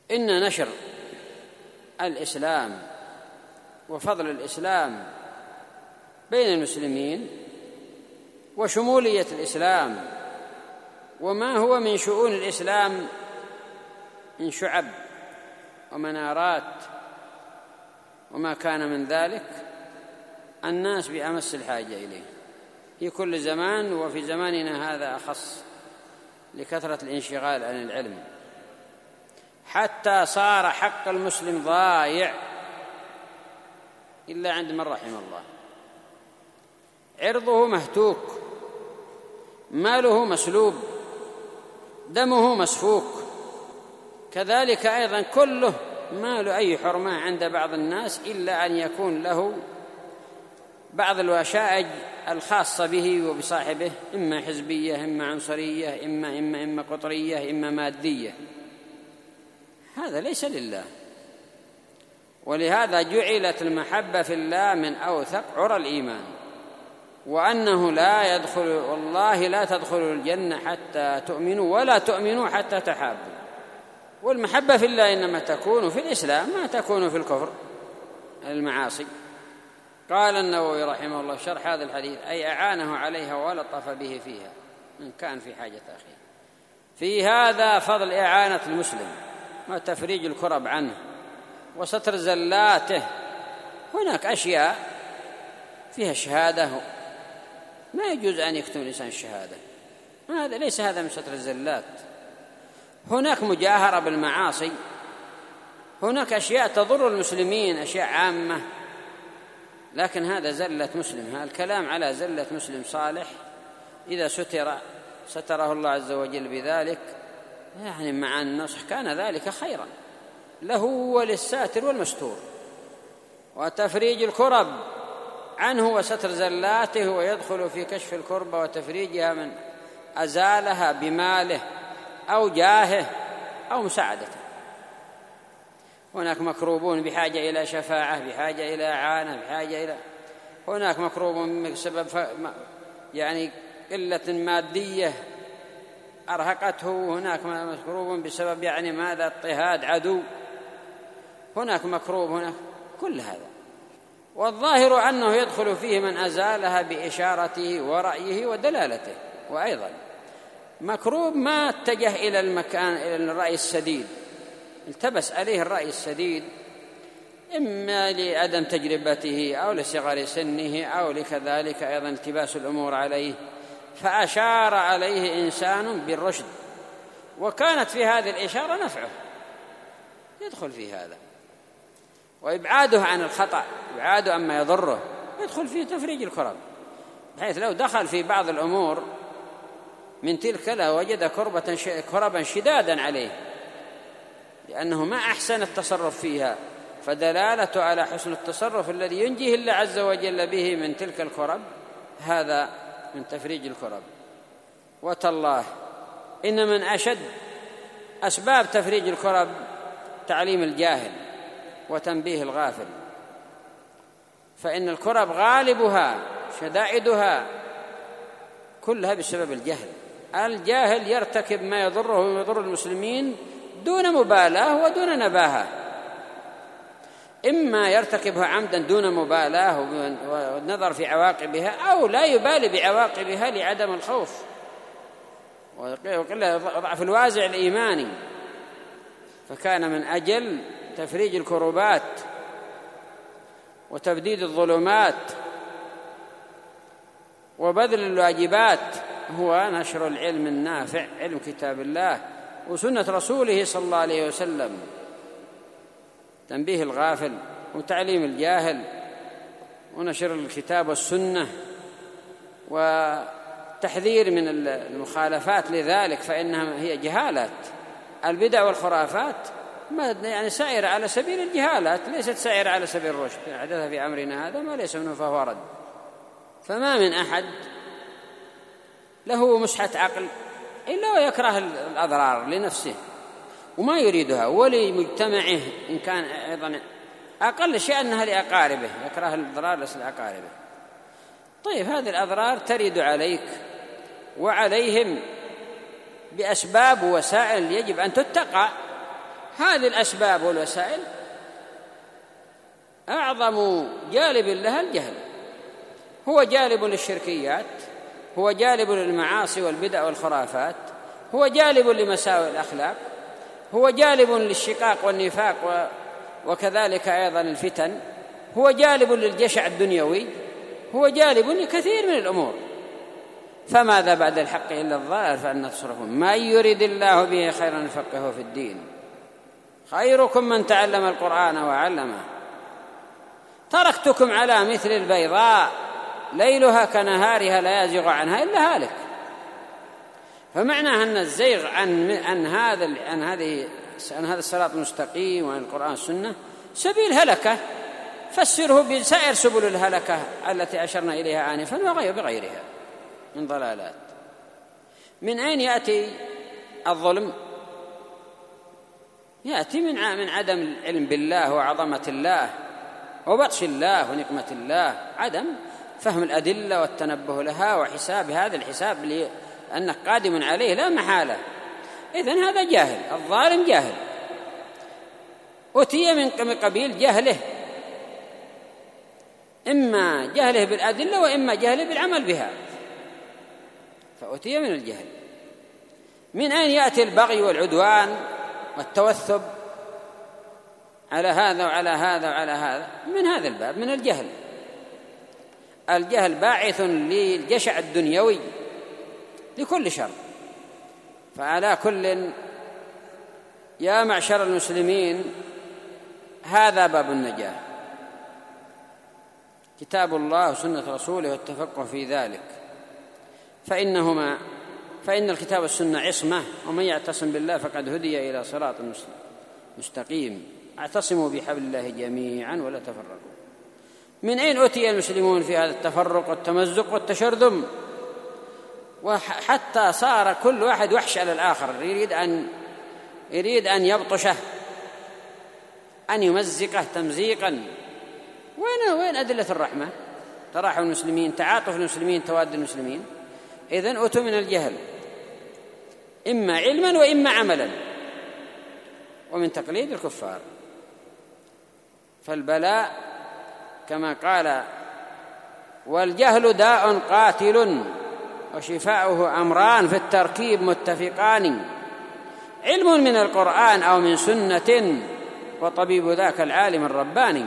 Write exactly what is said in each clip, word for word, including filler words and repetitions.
إن نشر الإسلام وفضل الإسلام بين المسلمين وشمولية الإسلام وما هو من شؤون الإسلام من شعب ومنارات وما كان من ذلك الناس بأمس الحاجة إليه في كل زمان، وفي زماننا هذا أخص لكثرة الانشغال عن العلم، حتى صار حق المسلم ضايع إلا عند من رحم الله. عرضه مهتوك، ماله مسلوب، دمه مسفوك، كذلك أيضا كله ما له أي حرمة عند بعض الناس إلا أن يكون له بعض الوشائج الخاصة به وبصاحبه، إما حزبية إما عنصرية إما إما إما قطرية إما مادية. هذا ليس لله، ولهذا جعلت المحبة في الله من أوثق عرى الإيمان، وأنه لا يدخل والله لا تدخلوا الجنة حتى تؤمنوا ولا تؤمنوا حتى تحابوا. والمحبة في الله إنما تكون في الإسلام، ما تكون في الكفر المعاصي. قال النووي رحمه الله شرح هذا الحديث: أي أعانه عليها ولطف به فيها من كان في حاجة أخيه. في هذا فضل إعانة المسلم وتفريج الكرب عنه وستر زلاته. هناك أشياء فيها شهادة ما يجوز أن يكتم الإنسان الشهادة، هذا ليس هذا من ستر الزلات. هناك مجاهرة بالمعاصي، هناك أشياء تضر المسلمين، أشياء عامة، لكن هذا زلة مسلم. هذا الكلام على زلة مسلم صالح إذا ستر ستره الله عز وجل بذلك، يعني مع النصح كان ذلك خيرا له وللساتر والمستور. وتفريج الكرب عنه وستر زلاته، ويدخل في كشف الكربة وتفريجها من أزالها بماله أو جاهه أو مساعدته. هناك مكروبون بحاجة إلى شفاعة، بحاجة إلى إعانة، بحاجة إلى هناك مكروب بسبب ف... يعني قلة مادية أرهقته، هناك مكروب بسبب يعني ماذا اضطهاد عدو، هناك مكروب هناك، كل هذا. والظاهر أنه يدخل فيه من أزالها بإشارته ورأيه ودلالته. وأيضا مكروب ما اتجه إلى المكان إلى الرأي السديد، التبس عليه الرأي السديد، إما لعدم تجربته أو لصغر سنه أو لكذلك أيضا التباس الأمور عليه، فأشار عليه إنسان بالرشد وكانت في هذه الإشارة نفعه، يدخل في هذا. وإبعاده عن الخطأ، إبعاده عما يضره، يدخل فيه تفريج الكرب، بحيث لو دخل في بعض الأمور من تلك لوجد كربة كربا شدادا عليه، لأنه ما أحسن التصرف فيها، فدلالته على حسن التصرف الذي ينجيه الله عز وجل به من تلك الكرب، هذا من تفريج الكرب. وتالله إن من أشد أسباب تفريج الكرب تعليم الجاهل وتنبيه الغافل، فإن الكرب غالبها شدائدها كلها بسبب الجهل. الجاهل يرتكب ما يضره ويضر المسلمين دون مبالاة ودون نباهة، إما يرتكبها عمدا دون مبالاة والنظر في عواقبها، أو لا يبالي بعواقبها لعدم الخوف وقلة ضعف الوازع الإيماني. فكان من أجل تفريج الكربات وتبديد الظلمات وبذل الواجبات هو نشر العلم النافع، علم كتاب الله وسنة رسوله صلى الله عليه وسلم، تنبيه الغافل وتعليم الجاهل ونشر الكتاب والسنة وتحذير من المخالفات لذلك، فإنها هي جهالات. البدع والخرافات ما يعني سائرة على سبيل الجهالات، ليست سائرة على سبيل الرشد. حدث في أمرنا هذا ما ليس منه فهو رد. فما من أحد له مسحة عقل إلا ويكره الأضرار لنفسه وما يريدها ولمجتمعه، إن كان أيضا أقل شيء أنها لأقاربه، يكره الأضرار لأقاربه. طيب هذه الأضرار ترد عليك وعليهم بأسباب ووسائل يجب أن تتقى. هذه الأسباب والوسائل أعظم جالب لها الجهل، هو جالب للشركيات، هو جالب للمعاصي والبدع والخرافات، هو جالب لمساوئ الأخلاق، هو جالب للشقاق والنفاق وكذلك أيضا الفتن، هو جالب للجشع الدنيوي، هو جالب لكثير من الأمور. فماذا بعد الحق إلا الضلال فأنى تصرفون. من يريد الله به خيرا يفقهه في الدين. خيركم من تعلم القرآن وعلمه. تركتكم على مثل البيضاء ليلها كنهارها لا يزيغ عنها إلا هالك. فمعنى أن الزيغ عن عن هذا عن هذه عن هذا الصراط المستقيم وعن القرآن والسنة سبيل هلكة، فسره بسائر سبل الهلكة التي أشرنا إليها آنفا وغير بغيرها من ضلالات. من أين يأتي الظلم؟ يأتي من من عدم العلم بالله وعظمة الله وبطش الله ونقمة الله، عدم فهم الأدلة والتنبه لها وحساب هذا الحساب لأنك قادم عليه لا محالة. إذن هذا جاهل، الظالم جاهل، أتي من قبيل جهله، إما جهله بالأدلة وإما جهله بالعمل بها، فأتي من الجهل. من أين يأتي البغي والعدوان والتوثب على هذا وعلى هذا وعلى هذا؟ من هذا الباب، من الجهل. الجهل باعث للجشع الدنيوي لكل شر. فعلى كل يا معشر المسلمين هذا باب النجاة، كتاب الله وسنة رسوله والتفقه في ذلك، فإنهما فإن الكتاب والسنة عصمة، ومن يعتصم بالله فقد هدي إلى صراط مستقيم. اعتصموا بحبل الله جميعا ولا تفرقوا. من أين أتي المسلمون في هذا التفرق والتمزق والتشرذم؟ وحتى صار كل واحد وحش على الآخر، يريد أن يريد أن يبطشه، أن يمزقه تمزيقا. وين وين أدلة الرحمة؟ تراحم المسلمين، تعاطف المسلمين، تواد المسلمين. إذن أتوا من الجهل إما علما وإما عملا، ومن تقليد الكفار. فالبلاء كما قال: والجهل داء قاتل وشفاؤه أمران في التركيب متفقان، علم من القرآن أو من سنة وطبيب ذاك العالم الرباني.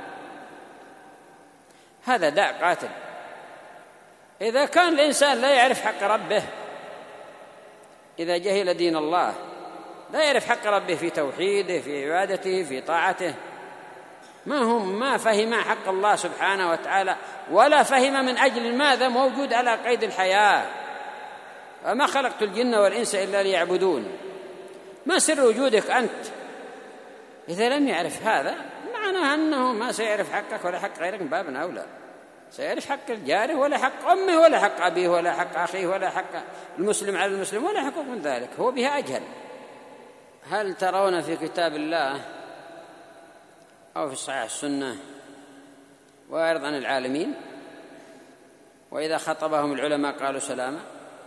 هذا داء قاتل. إذا كان الإنسان لا يعرف حق ربه، إذا جهل دين الله، لا يعرف حق ربه في توحيده، في عبادته، في طاعته، ما هم ما فهم حق الله سبحانه وتعالى، ولا فهم من أجل ماذا موجود على قيد الحياة. وما خلقت الجن والإنس إلا ليعبدون. ما سر وجودك أنت؟ إذا لم يعرف هذا معناه أنه ما سيعرف حقك ولا حق غيرك، من باب أولى سيعرف حق الجار ولا حق أمه ولا حق أبيه ولا حق أخيه ولا حق المسلم على المسلم ولا حقوق من ذلك، هو بها أجهل. هل ترون في كتاب الله أو في صحيح السنة وأعرض عن العالمين وإذا خطبهم العلماء قالوا سلاما؟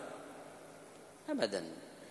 أبدا.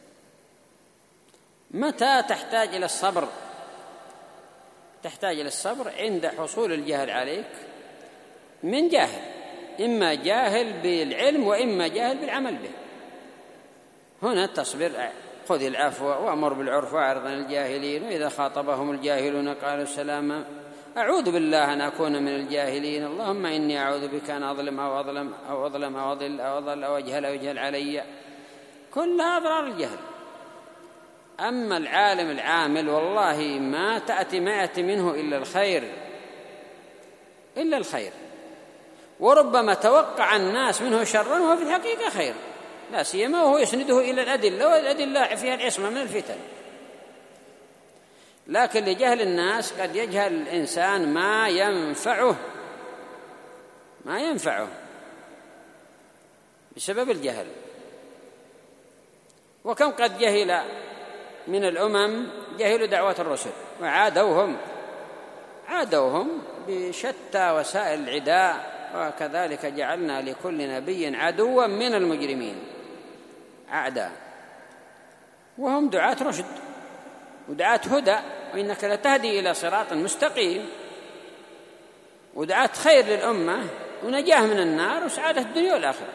متى تحتاج إلى الصبر؟ تحتاج إلى الصبر عند حصول الجهل عليك من جاهل، إما جاهل بالعلم وإما جاهل بالعمل به. هنا تصبر، خذ العفو وأمر بالعرف وأعرض عن الجاهلين وإذا خاطبهم الجاهلون قالوا سلاما. أعوذ بالله أن أكون من الجاهلين، اللهم إني أعوذ بك أن أظلم أو أظلم أو أظلم أو أضل أو أضل أو أجهل أو يجهل علي. كلها أضرار الجهل. أما العالم العامل والله ما تأتي ما يأتي منه إلا الخير، إلا الخير، وربما توقع الناس منه شرا وهو في الحقيقة خير، لا سيما وهو يسنده إلى الأدلة، والأدلة فيها العصمة من الفتن. لكن لجهل الناس قد يجهل الإنسان ما ينفعه ما ينفعه بسبب الجهل. وكم قد جهل من الأمم جهلوا دعوة الرسل وعادوهم عادوهم بشتى وسائل العداء، وكذلك جعلنا لكل نبي عدوا من المجرمين أعداء، وهم دعاة رشد ودعاة هدى، وإنك لتهدي إلى صراط مستقيم، ودعاة خير للأمة ونجاه من النار وسعادة الدنيا والآخرة.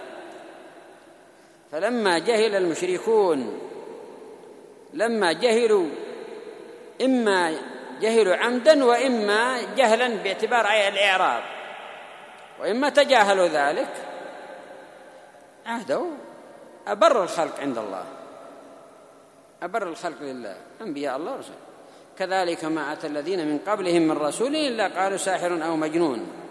فلما جهل المشركون، لما جهلوا، إما جهلوا عمدا وإما جهلا باعتبار الإعراض، وإما تجاهلوا ذلك، عهدوا أبر الخلق عند الله، أبر الخلق لله، أنبياء الله ورسوله. كذلك ما أتى الذين من قبلهم من رسول إلا قالوا ساحر أو مجنون.